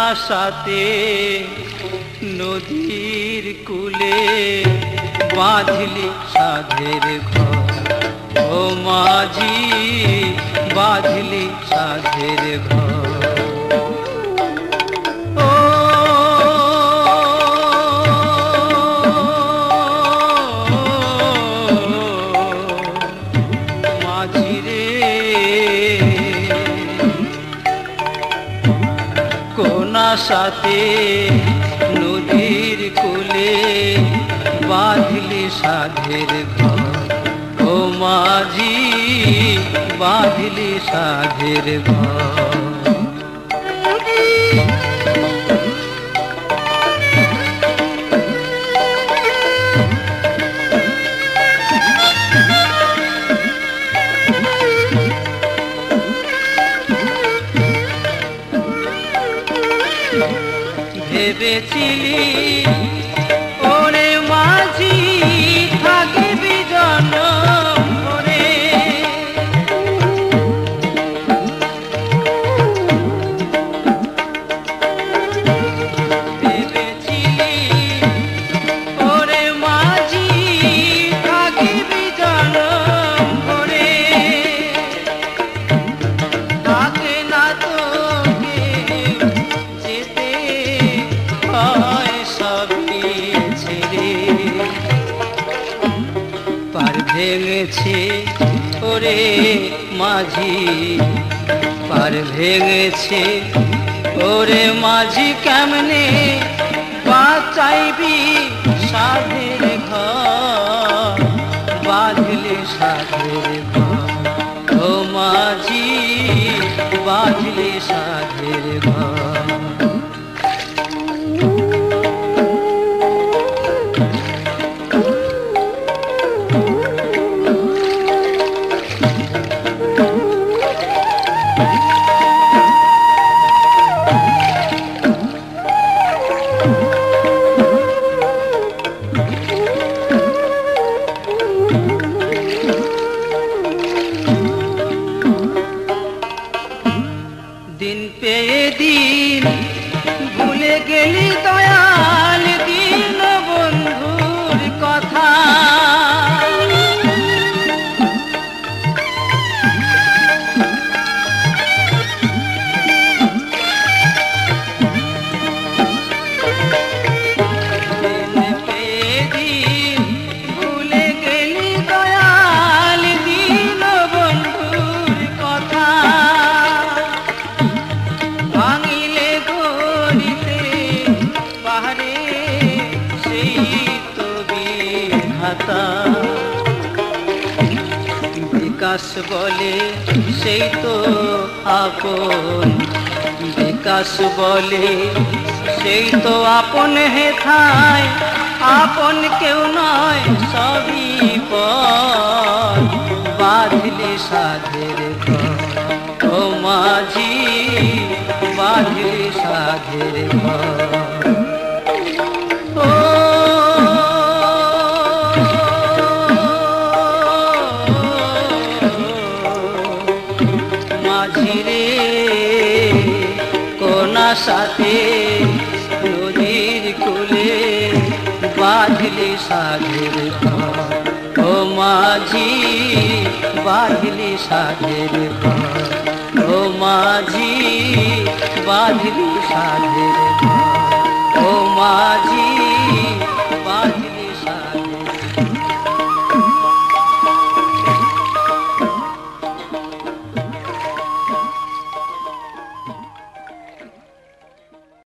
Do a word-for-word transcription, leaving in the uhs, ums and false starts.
আশাতে নদীর কূলে বাঁধলি সাধের ঘর, ও মাঝি বাঁধলি সাধের ঘর। সাথে নদীর কূলে বাঁধলি সাধের ঘর, ও মাঝি বাঁধলি সাধের ঘর। ভেবেছিলি ওরে মাঝি থাকবি জনম ভরে, ভেবেছিলি ওরে মাঝি থাকবি জনম ভরে, থাকে না তোকে যেতে পার ভেঙেছে ওরে মাঝি, পার ভেঙেছে ওরে মাঝি কেমনে বাঁচাইবি সাধের ঘর, বাঁধলি সাধের ঘর, ও মাঝি বাঁধলি সাধের ঘর। দিন পেয়ে দিন ভুলে গেলি দয়াল দিন বন্ধুর কথা, দিন পেয়ে দিন ভুলে গেলি দয়াল দিন বন্ধুর কথা, ভাঙিলে গড়িতে পাহাড়ে সেই তো বিধাতা, বিকাশ বলে সেই তো আপন, বিকাশ বলে সেই তো আপন হেথায়, আপন কেউ নয় সবই পর, বাঁধলি সাধের ঘর, ও মাঝি বাঁধলি সাধের ঘর। মাঝি রে কোন আশাতে নদীর কূলে বাঁধলি সাধের ঘর, ও মাঝি বাঁধলি সাধের ঘর, ও মাঝি বাঁধলি সাধের ঘর।